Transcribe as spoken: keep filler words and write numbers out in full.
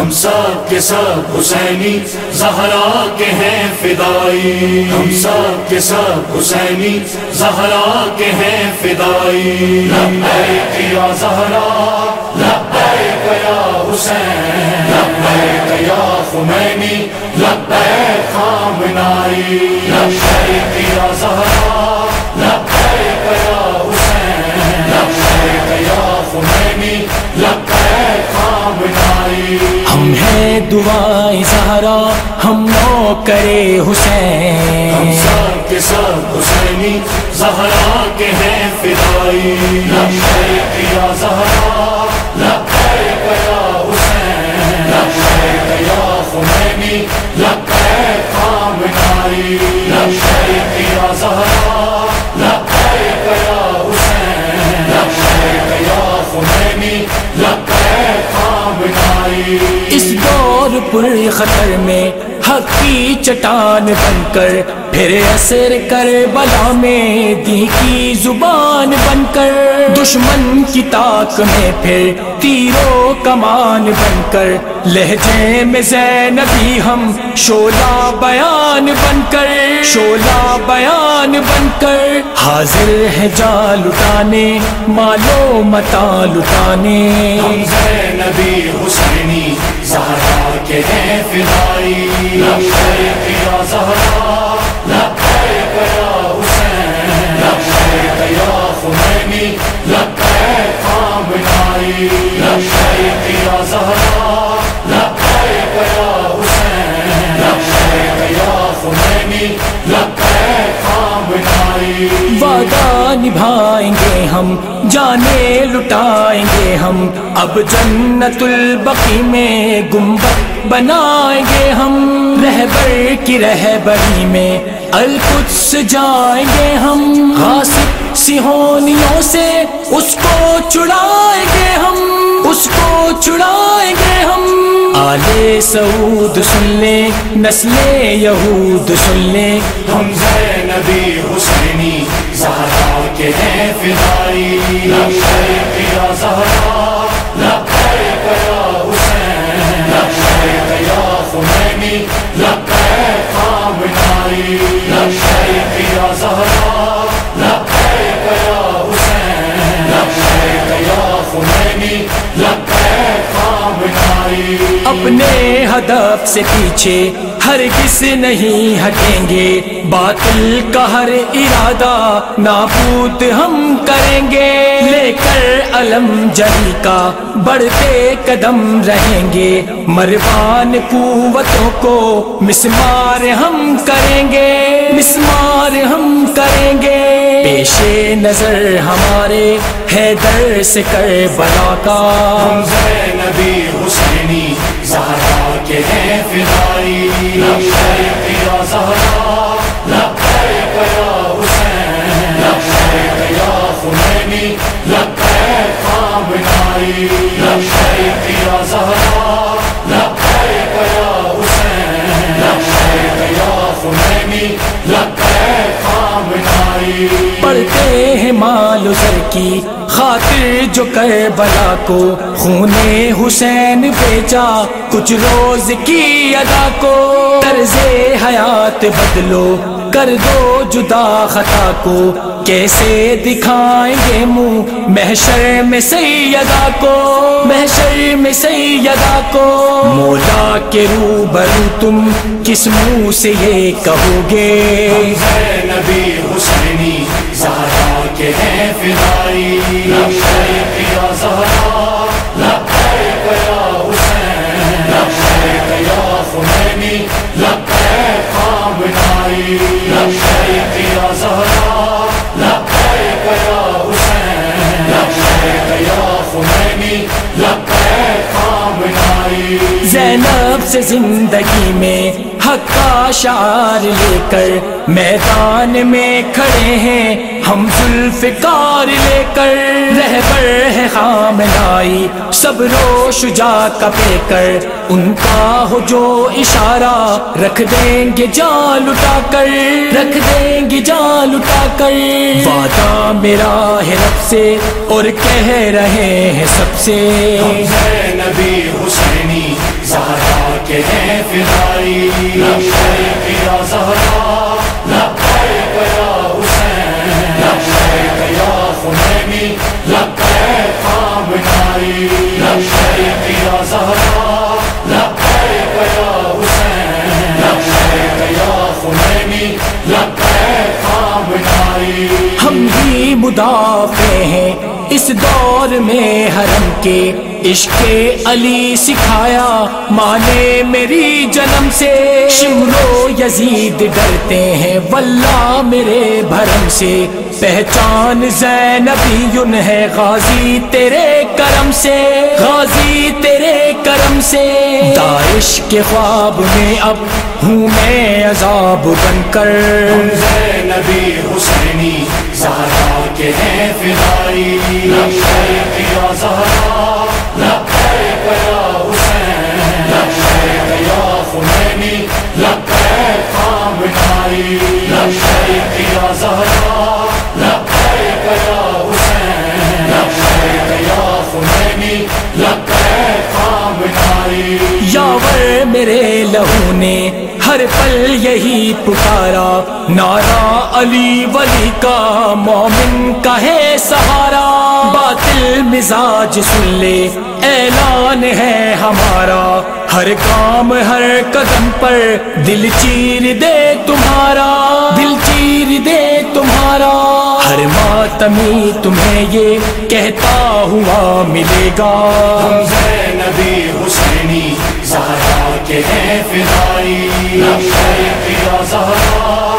ہم سب کے سب حسینی زہرا کے ہیں فدائی، ہم سب کے سب حسینی زہرا کے ہیں فدائی، لبیک یا زہرا لبیک یا حسین، لبیک یا خمینی لبیک خامنائی، لبیک یا زہرا لبیک یا حسین، لبیک یا خمینی لبیک خامنائی۔ ہم ہیں دعائیں زہرا ہم نوکرے حسین، ہم سب کے سب حسینی زہرا کے ہیں فدائی، لبیک یا زہرا لبیک یا حسین، لبیک یا خمینی لبیک خامنائی، لبیک یا زہرا لبیک یا حسین، لبیک یا خمینی لبیک خامنائی۔ اس دور پر خطر میں حق کی چٹان بن کر پھر اثر کر بلا میں دی کی زبان بن کر، دشمن کی طاق میں پھر تیرو کمان بن کر، لہجے میں زینبی ہم شعلہ بیان بن کر، شعلہ بیان بن کر حاضر ہے جا لٹانے مالو متا لٹانے۔ ہم زینبی حسینی زہرا کے ہیں فدائی، لبیک یا زہرا لبیک یا حسین، لبیک یا خمینی لبیک خامنائی، لبیک یا زہرا لبیک یا حسین، لبیک یا خمینی لبیک خامنائی۔ وعدہ نبھائیں گے ہم جانے لٹائیں گے ہم، اب جنت البقیع میں گنبد بنائیں گے ہم، رہبر کی رہبری میں القدس جائیں گے ہم، غاصب صہیونیوں سے اس کو چھڑائیں گے ہم، اس کو چھڑائیں گے ہم۔ آل سعود سن لیں نسل یہود سن لیں، ہم زینبی حسینی زہرا کے ہیں فدائی، لبیک یا زہرا لبیک یا حسین، لبیک یا خمینی لبیک خامنائی، لبیک یا زہرا لبیک یا حسین، لبیک یا خمینی لبیک خامنائی۔ اپنے ہدف سے پیچھے ہرگز نہیں ہٹیں گے، باطل کا ہر ارادہ نابود ہم کریں گے، لے کر علم جلی کا بڑھتے قدم رہیں گے، مروان قوتوں کو مسمار ہم کریں گے، مسمار ہم کریں گے۔ پیش نظر ہمارے حیدر سے کربلا کا، ہم زینبی حسینی زہرا کے ہیں فدائی، لبیک یا زہرا لبیک یا حسین، لبیک یا خمینی لبیک خامنائی، لبیک یا زہرا لبیک یا حسین، لبیک یا خمینی لبیک خامنائی۔ پڑھتے ہیں مال و زر کی خاطر جو کربلا کو، خون حسین بیچا کچھ روز کی ادا کو، طرز حیات بدلو کر دو جدا خطا کو، کیسے دکھائیں گے منہ محشر میں سیدہ کو، محشر میں سیدہ کو۔ مولا کے روبرو تم کس منہ سے یہ کہو گے، ہم زینبی حسینی زہرا کے ہیں فدائی، لبیک یا زہرا لبیک یا حسین، لبیک یا خمینی لبیک خامنائی، لبیک یا زہرا لبیک یا حسین، لبیک یا خمینی لبیک خامنائی۔ زینب سے زندگی میں حق کا شعار لے کر میدان میں کھڑے ہیں ہم ذوالفقار لے کر، رہبر ہے خامنائی صبر و شجاعت کا پے کر، ان کا ہو جو اشارہ رکھ دیں گے جان لٹا کر، رکھ دیں گے جان لٹا کر۔ وعدہ میرا ہے رب سے اور کہہ رہے ہیں سب سے، ہم زینبی حسینی فدائی لبیک یا زہرا لبیک یا حسین لبیک یا خمینی لبیک خامنائی لبیک یا زہرا لبیک یا حسین لبیک یا خمینی لبیک خامنائی ہم ہی مدافع ہیں اس دور میں حرم کے، عشق علی سکھایا ماں نے میری جنم سے، شمر و یزید ڈرتے ہیں واللہ میرے بھرم سے، پہچان زینبی ہے غازی تیرے کرم سے، غازی تیرے کرم سے، داعش کے خواب میں اب ہوں میں عذاب بن کر، زینبی حسینی زہرا کے ہیں فدائی لبیک یا زہرا لبیک یا حسین لبیک یا خمینی لبیک خامنائی لبیک یا زہرا لبیک یا حسین لبیک یا خمینی لبیک خامنائی، یاور میرے لہو نے ہر پل یہی پکارا، نعرہ علی ولی کا مومن کا ہے سہارا، باطل مزاج سن لے اعلان ہے ہمارا، ہر کام ہر قدم پر دل چیر دے تمہارا، دل چیر دے تمہارا، ہر ماتمی تمہیں یہ کہتا ہوا ملے گا، ہم زینبی حسینی زہرا کے ہیں فدائی لبیک یا زہرا